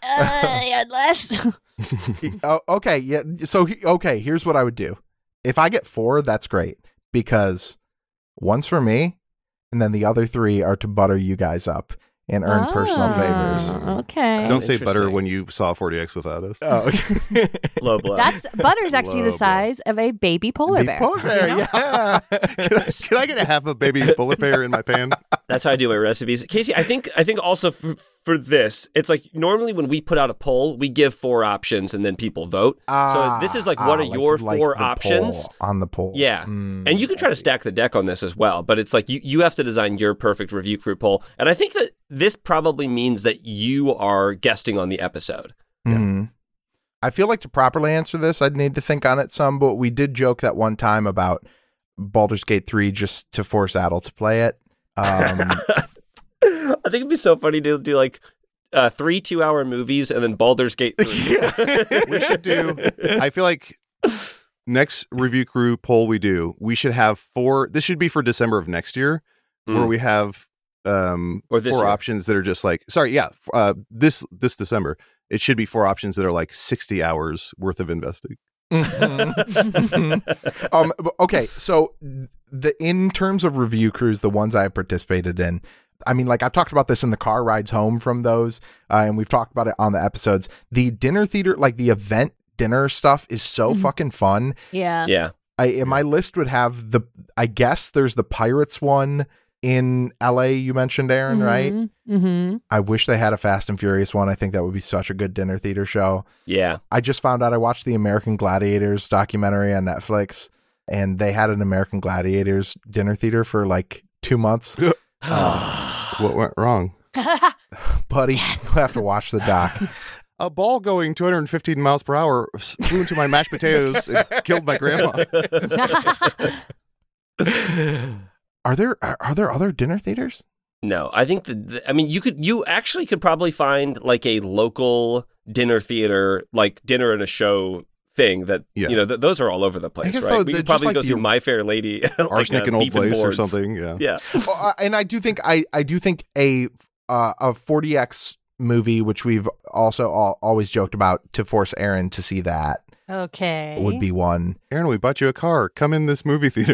Okay, yeah. So, here's what I would do. If I get 4, that's great. Because one's for me, and then the other 3 are to butter you guys up and earn personal favors. Okay. Don't say butter when you saw 40X without us. Oh, low blow. Butter's actually the size of a baby polar bear. Polar bear, yeah. Can I get a half a baby polar bear in my pan? That's how I do my recipes. Casey, I think also for this, it's like normally when we put out a poll, we give 4 options and then people vote. So this is like, what are your 4 options? On the poll. Yeah. And you can try to stack the deck on this as well, but it's like you have to design your perfect review crew poll. And I think that this probably means that you are guesting on the episode. Mm-hmm. I feel like to properly answer this, I'd need to think on it some, but we did joke that one time about Baldur's Gate 3 just to force Adel to play it. I think it'd be so funny to do like 3 2-hour movies and then Baldur's Gate 3. We should do, I feel like next review crew poll we should have 4, this should be for December of next year, where we have or 4 options that are just like, this December, it should be 4 options that are like 60 hours worth of investing. Okay, so in terms of review crews, the ones I have participated in, I mean, like I've talked about this in the car rides home from those, and we've talked about it on the episodes. The dinner theater, like the event dinner stuff, is so fucking fun. Yeah. Yeah. My list would have I guess there's the Pirates one, in LA, you mentioned, Aaron, right? Mm-hmm. I wish they had a Fast and Furious one. I think that would be such a good dinner theater show. Yeah. I just found out I watched the American Gladiators documentary on Netflix, and they had an American Gladiators dinner theater for like 2 months. What went wrong? Buddy, you have to watch the doc. A ball going 215 miles per hour flew into my mashed potatoes and killed my grandma. Are there other dinner theaters? No, I think you actually could probably find like a local dinner theater, like dinner and a show thing that, those are all over the place, right? We could probably go see My Fair Lady, Arsenic and Old Place or something. Yeah. And I do think a 40X movie, which we've also always joked about, to force Aaron to see that. Okay. Would be one. Aaron, we bought you a car. Come in this movie theater.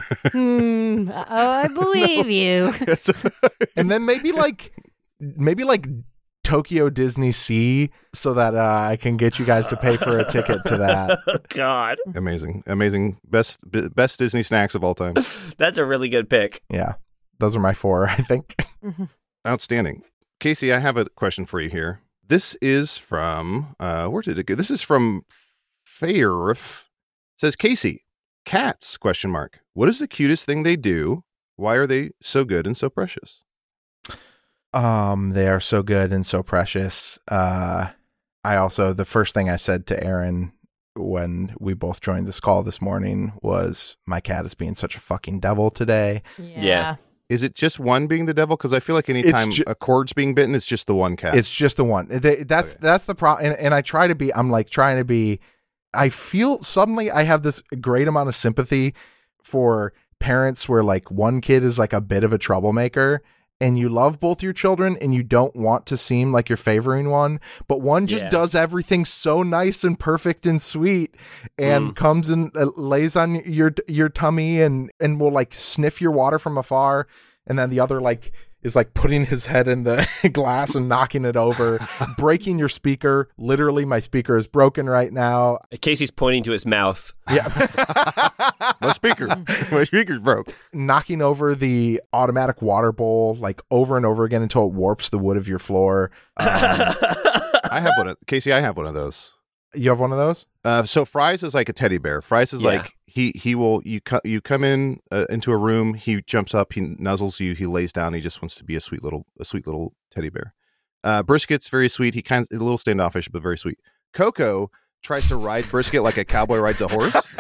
I believe you. And then maybe like Tokyo Disney Sea, so that I can get you guys to pay for a ticket to that. Oh, God. Amazing. Best Disney snacks of all time. That's a really good pick. Yeah. Those are my 4, I think. Outstanding. Casey, I have a question for you here. This is from, where did it go? This is from Fairf. Says, Casey, cats, ? What is the cutest thing they do? Why are they so good and so precious? They are so good and so precious. The first thing I said to Aaron when we both joined this call this morning was, my cat is being such a fucking devil today. Yeah. Is it just one being the devil? Because I feel like anytime a cord's being bitten, it's just the one cat. It's just the one. That's the problem. And I try to be, I feel suddenly I have this great amount of sympathy for parents where like one kid is like a bit of a troublemaker, and you love both your children and you don't want to seem like you're favoring one, but one just does everything so nice and perfect and sweet, and comes and lays on your tummy and will like sniff your water from afar, and then the other like is like putting his head in the glass and knocking it over, breaking your speaker. Literally, my speaker is broken right now. Casey's pointing to his mouth. Yeah. My speaker's broke. Knocking over the automatic water bowl like over and over again until it warps the wood of your floor. I have one. Casey, I have one of those. You have one of those? So Fries is like a teddy bear. Fries is like he will you come in into a room, he jumps up, he nuzzles you, he lays down, he just wants to be a sweet little teddy bear. Brisket's very sweet. He a little standoffish, but very sweet. Coco tries to ride Brisket like a cowboy rides a horse.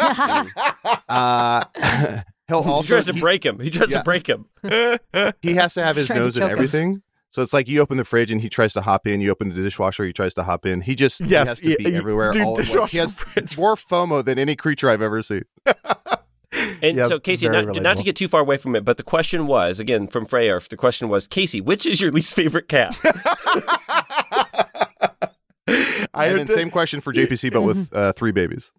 He tries to break him. He tries to break him. He has to have his nose in everything. So it's like you open the fridge and he tries to hop in. You open the dishwasher, he tries to hop in. He has to be everywhere all at once. He has more FOMO than any creature I've ever seen. And so, Casey, not to get too far away from it, but the question was, again, from Freya, the question was, Casey, which is your least favorite cat? Same question for JPC, but with 3 babies.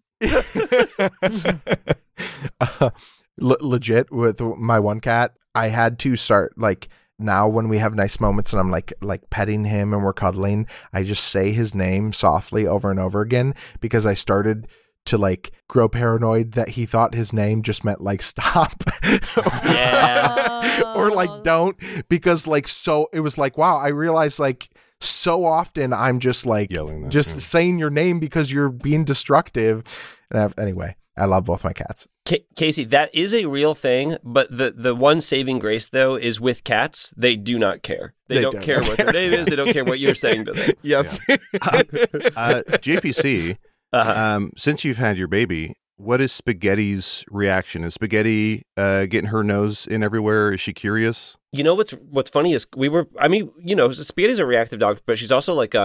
Legit, with my one cat, I had to start like, now when we have nice moments and I'm like petting him and we're cuddling, I just say his name softly over and over again, because I started to like grow paranoid that he thought his name just meant like stop. Or like don't, because like, so it was like, wow, I realized like so often I'm just like yelling saying your name because you're being destructive. Anyway, I love both my cats. Casey, that is a real thing, but the one saving grace, though, is with cats, they do not care. They don't care what their name is. They don't care what you're saying to them. Yes. JPC, since you've had your baby, what is Spaghetti's reaction? Is Spaghetti getting her nose in everywhere? Is she curious? You know, what's funny is Spaghetti's a reactive dog, but she's also like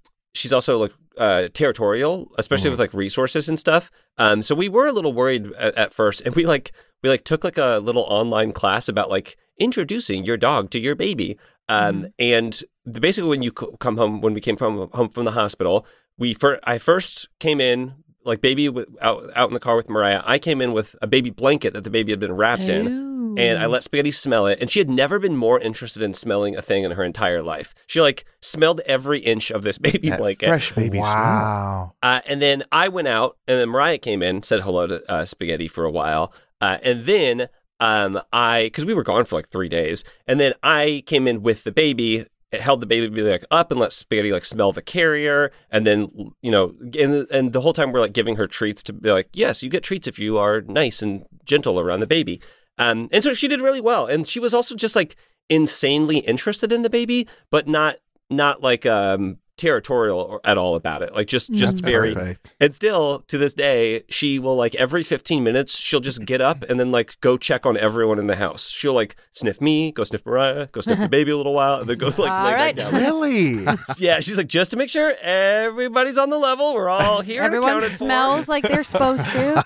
territorial, especially with like resources and stuff. So we were a little worried at first, and we took like a little online class about like introducing your dog to your baby. And basically when you come home, when we came home from the hospital, I first came in like baby out in the car with Mariah. I came in with a baby blanket that the baby had been wrapped in. And I let Spaghetti smell it. And she had never been more interested in smelling a thing in her entire life. She like smelled every inch of this baby blanket. Fresh baby smell. And then I went out, and then Mariah came in, said hello to Spaghetti for a while. And then because we were gone for like 3 days, and then I came in with the baby. It held the baby like up and let Spaghetti like smell the carrier, and then and the whole time we're like giving her treats to be like, yes, you get treats if you are nice and gentle around the baby. And so she did really well, and she was also just like insanely interested in the baby, but not like territorial at all about it. Like just very perfect. And still to this day, she will like every 15 minutes she'll just get up and then like go check on everyone in the house. She'll like sniff me, go sniff Mariah, go sniff the baby a little while, and then go like lay back down. Really? Yeah, she's like, just to make sure everybody's on the level, we're all here. Everyone smells like they're supposed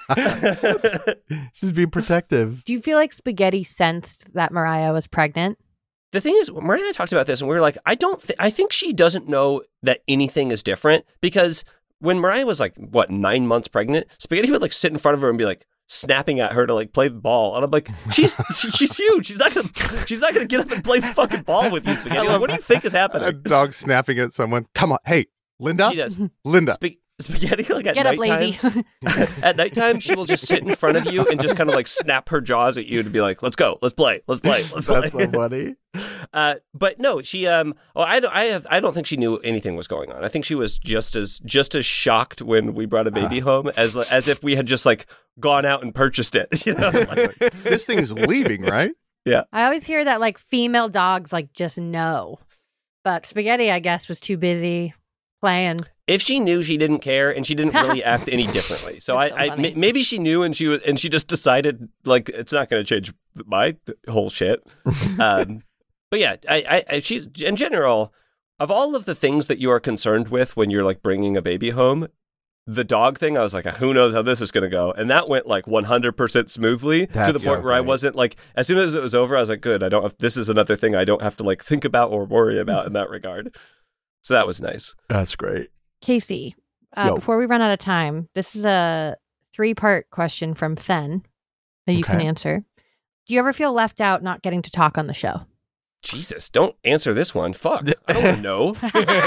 to. She's being protective. Do you feel like Spaghetti sensed that Mariah was pregnant? The thing is, Mariah and I talked about this, and we were like, I think she doesn't know that anything is different, because when Mariah was like, 9 months pregnant, Spaghetti would like sit in front of her and be like snapping at her to like play the ball, and I'm like, she's huge. She's not gonna get up and play the fucking ball with you, Spaghetti. Like, what do you think is happening? A dog snapping at someone. Come on, hey, Linda. She does. Linda. Spaghetti, like at Get up, nighttime, lazy. at nighttime, she will just sit in front of you and just kind of like snap her jaws at you to be like, "Let's go, let's play." That's so funny. But no, she. I don't think she knew anything was going on. I think she was just as shocked when we brought a baby home as if we had just like gone out and purchased it. You know, like, This thing's leaving, right? yeah. I always hear that like female dogs like just know, but Spaghetti, I guess, was too busy playing. If she knew, she didn't care, and she didn't really act any differently. So maybe she knew, and she just decided like it's not going to change my whole shit. But yeah, she's in general, of all of the things that you are concerned with when you're like bringing a baby home, the dog thing, I was like, who knows how this is going to go, and that went like 100% smoothly to the point where I wasn't like, as soon as it was over, I was like, good, this is another thing I don't have to like think about or worry about in that regard. So that was nice. That's great. Casey, before we run out of time, this is a 3-part question from Fen that you can answer. Do you ever feel left out not getting to talk on the show? Jesus, don't answer this one. Fuck. I don't want to know.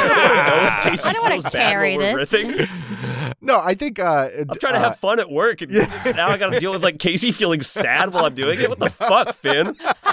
I don't want to carry this. No, I think I'm trying to have fun at work, and now I got to deal with like Casey feeling sad while I'm doing it. What the fuck, Finn?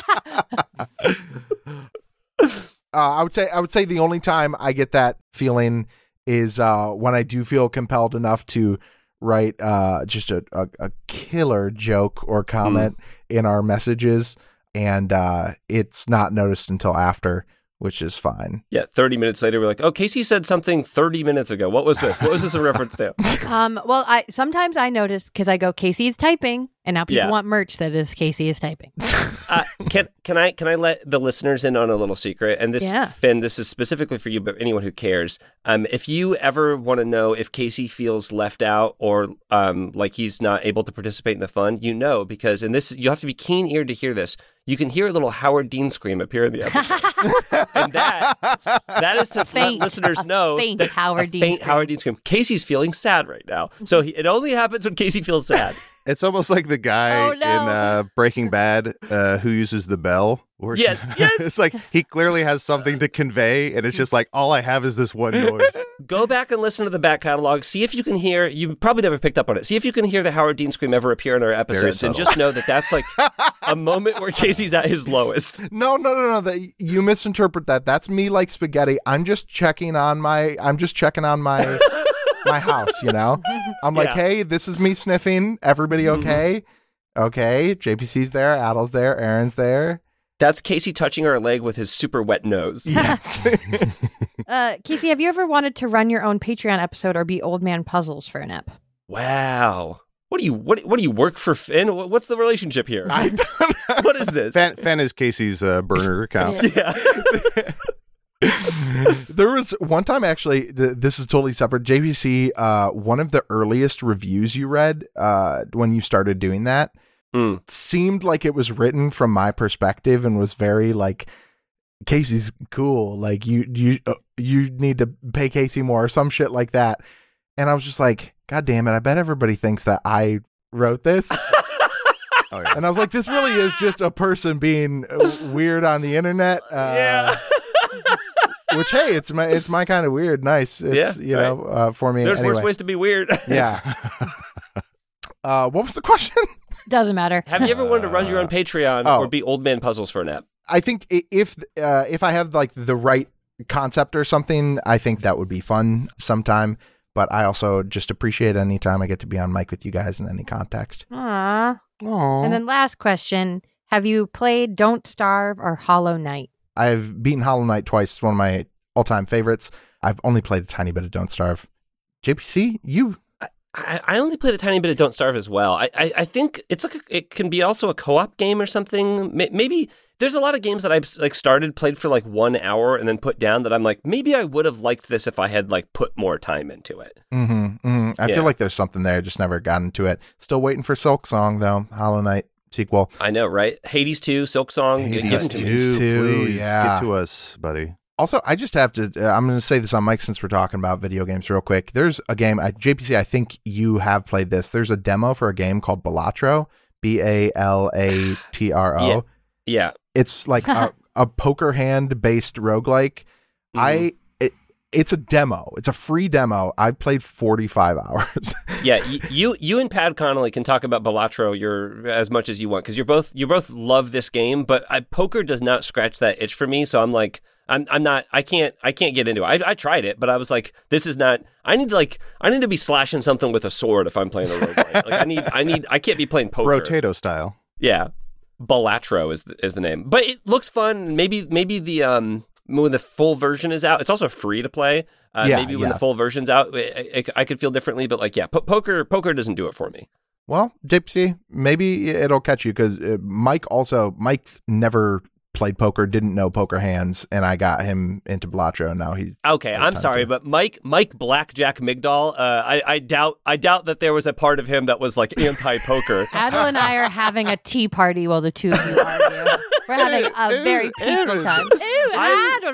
I would say the only time I get that feeling is when I do feel compelled enough to write just a killer joke or comment in our messages, and it's not noticed until after, which is fine. Yeah, 30 minutes later, we're like, oh, Casey said something 30 minutes ago. What was this? What was this a reference to? Well, sometimes I notice because I go, Casey is typing, and now people want merch that is Casey is typing. Can I let the listeners in on a little secret? And this, Finn, this is specifically for you, but anyone who cares. If you ever want to know if Casey feels left out or like he's not able to participate in the fun, because in this, you have to be keen-eared to hear this. You can hear a little Howard Dean scream appear in the episode. And that is to let listeners know faint that Howard Dean scream. Casey's feeling sad right now. So it only happens when Casey feels sad. It's almost like the guy in Breaking Bad who uses the bell. Yes. It's like he clearly has something to convey, and it's just like, all I have is this one noise. Go back and listen to the back catalog. See if you can hear, you probably never picked up on it. See if you can hear the Howard Dean scream ever appear in our episodes, and just know that that's like a moment where Casey's at his lowest. No. You misinterpret that. That's me like Spaghetti. I'm just checking on my my house, I'm like, hey, this is me sniffing. Everybody okay? Okay. JPC's there. Adel's there. Aaron's there. That's Casey touching her leg with his super wet nose. Yes. Casey, have you ever wanted to run your own Patreon episode or be Old Man Puzzles for an ep? Wow. What do you work for, Finn? What's the relationship here? I don't know. What is this? Finn is Casey's burner account. Yeah. There was one time, actually, this is totally separate. JPC, one of the earliest reviews you read when you started doing that seemed like it was written from my perspective and was very like, Casey's cool. Like you need to pay Casey more or some shit like that. And I was just like, God damn it. I bet everybody thinks that I wrote this. Oh, yeah. And I was like, this really is just a person being weird on the internet. Which, hey, it's my kind of weird. Nice. It's, for me. There's anyway. worse ways to be weird. Yeah. What was the question? Doesn't matter. Have you ever wanted to run your own Patreon or be Old Man Puzzles for an app? I think if I have like the right concept or something, I think that would be fun sometime. But I also just appreciate any time I get to be on mic with you guys in any context. Aww. And then last question. Have you played Don't Starve or Hollow Knight? I've beaten Hollow Knight twice. It's one of my all-time favorites. I've only played a tiny bit of Don't Starve. JPC, you... I only played a tiny bit of Don't Starve as well. I think it's like it can be also a co-op game or something. Maybe there's a lot of games that I've like played for like 1 hour and then put down that I'm like, maybe I would have liked this if I had like put more time into it. I feel like there's something there. I just never got into it. Still waiting for Silk Song though. Hollow Knight sequel. I know, right? Hades 2, Silk Song. Hades 2, please get to us, buddy. Also, I just have to, I'm going to say this on mic since we're talking about video games real quick. There's a game, JPC, I think you have played this. There's a demo for a game called Balatro, Balatro. Yeah. It's like a poker hand-based roguelike. It's a demo. It's a free demo. I've played 45 hours. Yeah, you and Pat Connolly can talk about Balatro as much as you want because you both love this game, but poker does not scratch that itch for me. So I'm like, I can't get into it. I tried it, but I was like, this is not. I need to be slashing something with a sword if I'm playing a roguelike. Like I can't be playing poker. Rotato style. Yeah, Balatro is the name, but it looks fun. Maybe the when the full version is out, it's also free to play. Maybe when the full version's out, I could feel differently. But like, yeah, poker doesn't do it for me. Well, JPC, maybe it'll catch you because Mike never played poker, didn't know poker hands, and I got him into Balatro, and now he's okay. I'm sorry, but Mike Blackjack Migdal, I doubt that there was a part of him that was like anti-poker. Adel and I are having a tea party while the two of you argue. We're having a very peaceful time. Add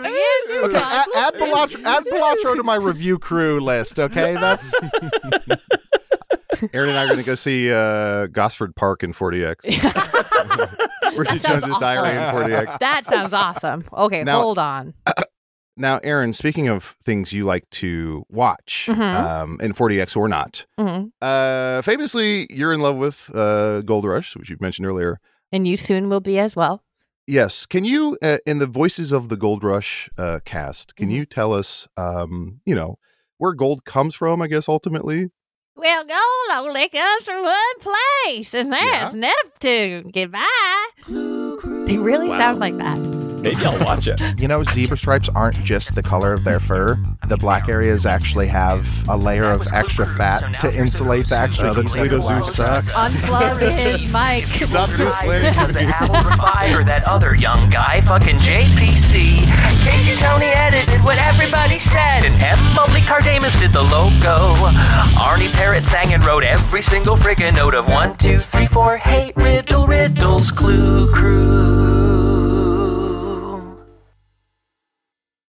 Balatro to my review crew list, okay? That's Aaron and I are going to go see Gosford Park in 40X. Bridget Jones' Diary in 40X. That sounds awesome. Okay, now, hold on. Now, Aaron, speaking of things you like to watch in 40X or not, famously, you're in love with Gold Rush, which you've mentioned earlier. And you soon will be as well. Yes. Can you, in the Voices of the Gold Rush cast, can you tell us, where gold comes from, I guess, ultimately? Well, gold only comes from one place, and that's Neptune. Goodbye. They really sound like that. Maybe I'll watch it. Zebra stripes aren't just the color of their fur. The black areas actually have a layer of extra fat to insulate the extra. The Toledo Zoo sucks. Unplug his mic. Stop explaining to me. Or that other young guy, fucking JPC. Casey Tony edited what everybody said, and Emily Cardamus did the logo. Arnie Parrott sang and wrote every single friggin' note of 1, 2, 3, 4. Hate riddles, clue crew.